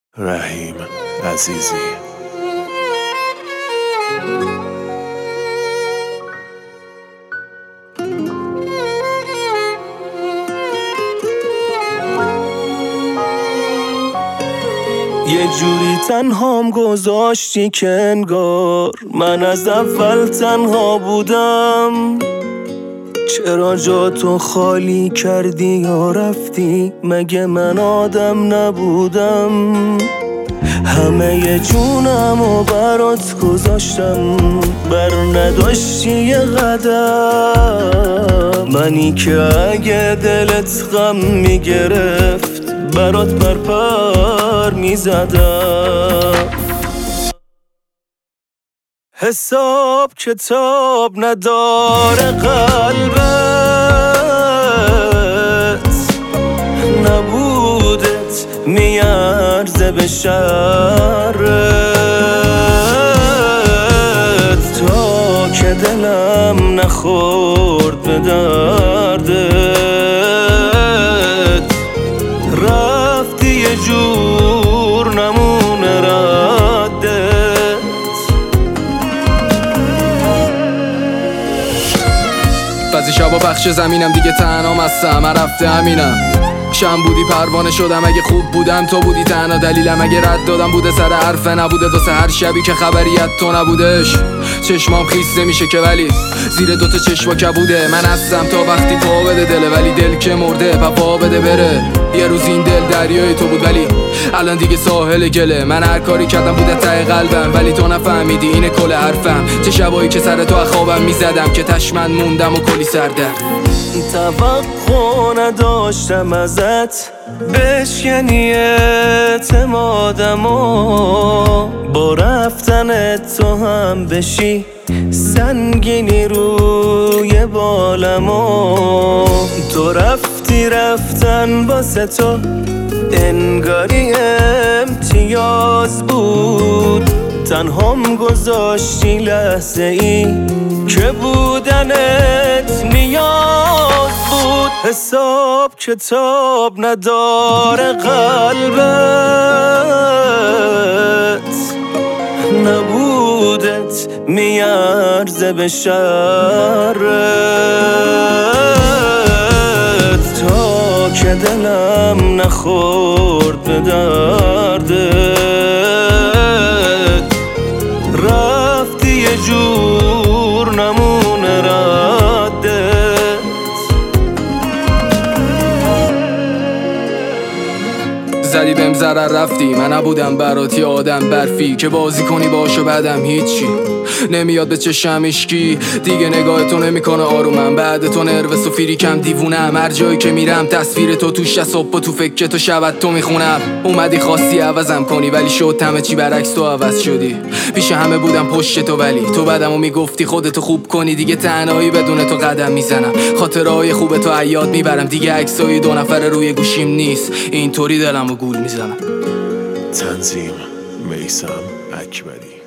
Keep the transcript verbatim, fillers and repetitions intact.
رحیم عزیزی. یه جوری تنهام گذاشتی که انگار من از اول تنها بودم. چرا جا تو خالی کردی یا رفتی؟ مگه من آدم نبودم؟ همه ی جونم و برات گذاشتم، بر نداشتی یه قدم. منی که اگه دلت غم میگرفت برات پرپر میزدم. حساب کتاب نداره قلبت، نبودت میارزه به شرت. تا که دلم نخورد به دردت، رفتی یه جور نمونه ردت. بعضی شبا بخش زمینم دیگه تنهام هستم، من رفته همینم. شم بودی پروانه شدم، اگه خوب بودم تو بودی تنها دلیلم. اگه رد دادم بوده سر حرفه نبوده، واسه هر شبی که خبری از تو نبودش چشمام خیس نمیشه که، ولی زیر دوتا چشما کبوده. من هستم تا وقتی پا بده دله، ولی دل که مرده پا بده بره. یه روز این دل دریای تو بود ولی الان دیگه ساحل گله. من هر کاری کردم بوده ته قلبم، ولی تو نفهمیدی اینه کل حرفم. چه شبایی که سر تو خوابم میزدم که تشمن موندم و کلی سردم. توقع نداشتم ازت بشکنی اعتمادم و با رفتن تو هم بشی سنگینی روی بالم و تو رفتی رفتن واسه تو انگاری امتیاز بود. تنهام گذاشتی لحظه ای که بودنت نیاز بود. حساب کتاب نداره قلبت، نبودت میارزه به شرت. تا که دلم نخورد به دردت، رفتی یه جور نمونه ردت. زدی بهم ضرر رفتی، من نبودم براتی آدم برفی که بازی کنی باشو بعدم هیچی نمیاد به چشم اشکی. دیگه نگاه تو نمیکنه آرومم، بعد تو نروس و فریکم دیوونم. هر جایی که میرم تصویر تو توش صبح و تو فکر تو شبت تو میخونم. اومدی خواستی عوضم کنی ولی شد همه چی برعکس، تو عوض شدی. پیش همه بودم پشت تو ولی تو بعدمو میگفتی خودتو خوب کنی. دیگه تنهایی بدون تو قدم میزنم، خاطرهای خوب تو یاد میبرم. دیگه عکسای دو نفر روی گوشیم نیست، اینطوری دلمو گول میزنم. تنظیم میثم اکبری.